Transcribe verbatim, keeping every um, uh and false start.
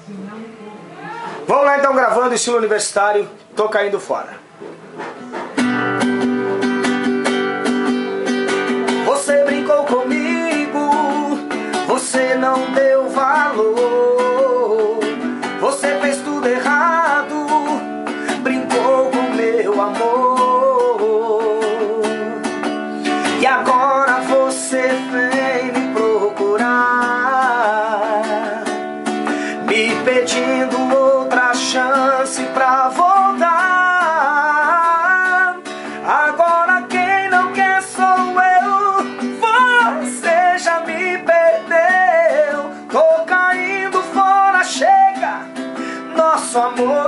Vamos lá então, gravando estilo universitário, tô caindo fora. Você brincou comigo, você não deu valor, você fez tudo errado, brincou com meu amor. E agora você vem me procurar, me pedindo outra chance pra voltar. Agora quem não quer sou eu, você já me perdeu. Tô caindo fora, chega, nosso amor